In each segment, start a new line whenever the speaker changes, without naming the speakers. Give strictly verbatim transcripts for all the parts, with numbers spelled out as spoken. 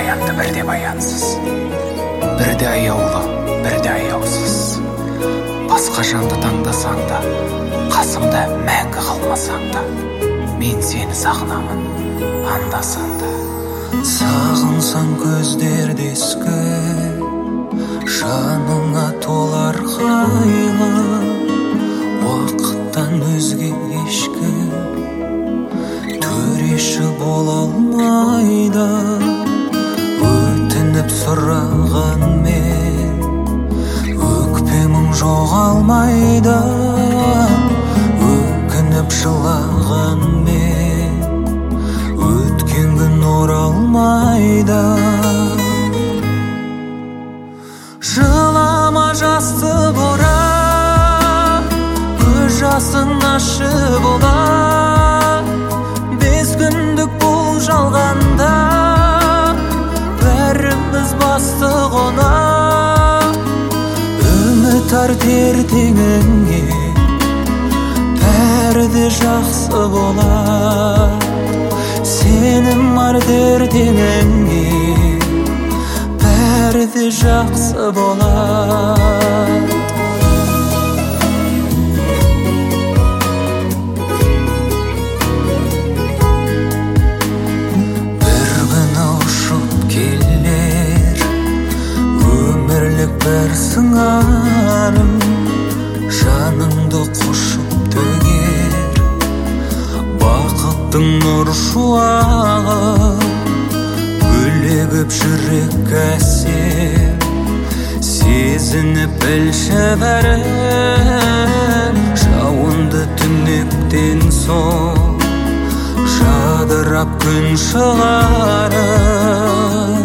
баянды, бірде баянсыз, бірде аяулы, бірде аяусыз. Басқа жанды таңдасаң да, қасымда мәңгі қалмасаң да, мен сені сағынамын анда-санда.
Сағынсаң көздерде ескі, жаныңа толар қайғы, уақыттан өзге ешкім төреші бола алмайды. Өтініп сұраған мен, өкпемің жоғалмайды. Өкініп жылаған мен, өткен күн оралмайды. Жылама жасты бора, көз жасын ашы бола. Бес күндік бұл жалғанда, бәріміз басты қона. Үміт артер теңіңе, бәрі де жақсы бола. Сенім артер теңіңе, бәрі де жақсы бола. Бір сыңарым жаныңды құшып төгер, бақыттың нұр шуағы гүлегіп жүрек әсем. Сезініп білші бәрін, жауынды түнектен соң жадырап күн шығарым.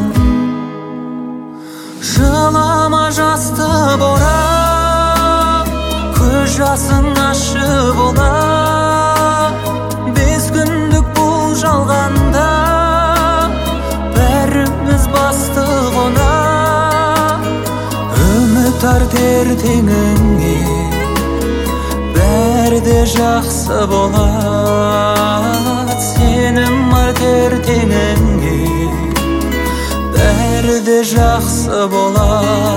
Жылама жасты бора, көз жасың ашы бола. Бес күндік бұл жалғанда, бәріміз басты қона. Үміт артер теңіңе, бәрі де жақсы бола. Сенім артер теңіңе, бәрі де жақсы бола.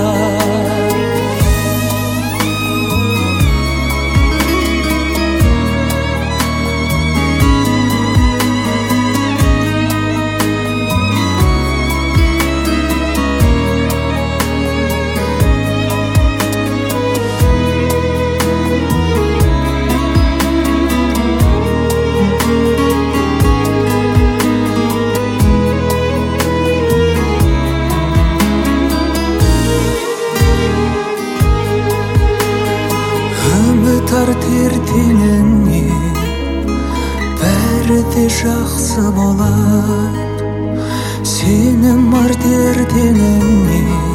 Тартер теңіңе, бәрі де жақсы болады. Сенім артер теңіңе,